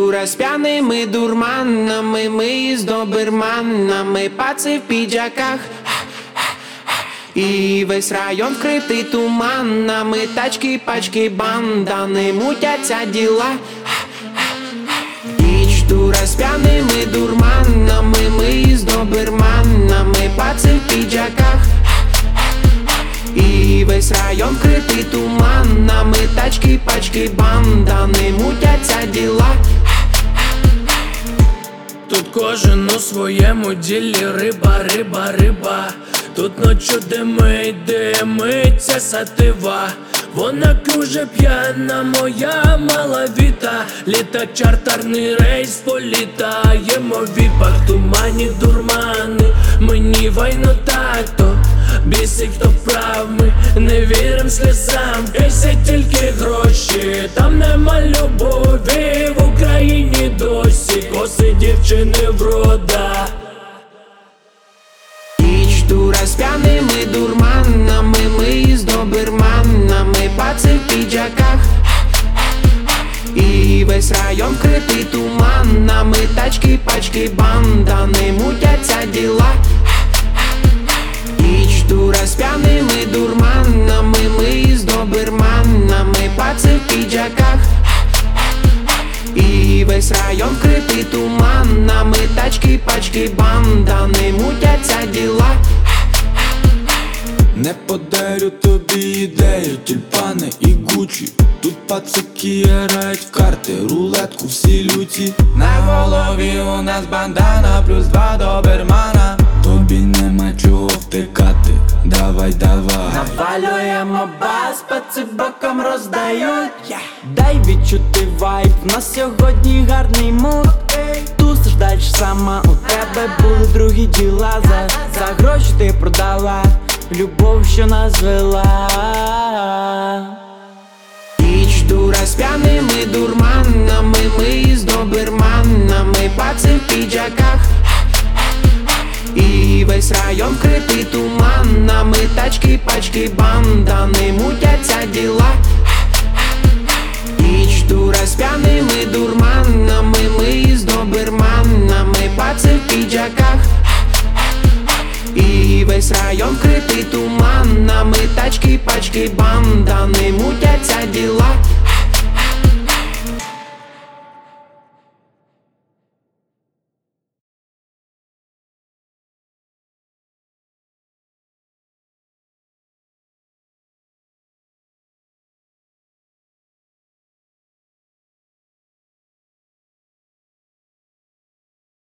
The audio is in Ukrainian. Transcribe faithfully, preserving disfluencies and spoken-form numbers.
Мічтура з п'яними дурманами, ми з доберманами, паци в піджаках. І весь район вкритий туманами, тачки, пачки, бандани, мутяться діла. Мічтура з п'яними дурманами, ми з доберманами, паци в піджаках. І весь район вкритий туманами, тачки, пачки, бандани, мутяться діла. Тут кожен у своєму ділі, риба, риба, риба. Тут ночу димить, димиться сатива. Вона куже п'яна, моя мала віта. Літак чартерний рейс, політаємо в віпах. Тумані дурмани, мені вайно так-то. Бісить, хто прав, ми не вірим сльозам. Бісять тільки гроші, там нема любові. В Україні досі коси дівчини врода. Мічтура з п'яними дурманами, ми з доберманами, паци в піджаках. І весь район вкритий туманами, тачки, пачки, бандани, мутяться діла. Мічтура з п'яними дурманами, ми з доберманами, паци в піджаках. І весь район вкритий туманами, тачки, пачки, бандани, мутяться діла. Не подарю тобі ідею, тюльпани і гучі. Тут пацики грають в карти, рулетку всі люті. На голові у нас бандана, плюс два добермана. Тобі нема чого втикати, давай, давай. Навалюємо бас, паци боком роздають. Дай відчути вайб, в нас сьогодні гарний муд. Тусиш дальше сама, у тебе були другі діла. За, за гроші ти продала любов, що нас звела. Мічтура з п'яними дурманами, ми з доберманами, паци в піджаках. І весь район вкритий туманами, тачки, пачки, бандани, мутяться діла.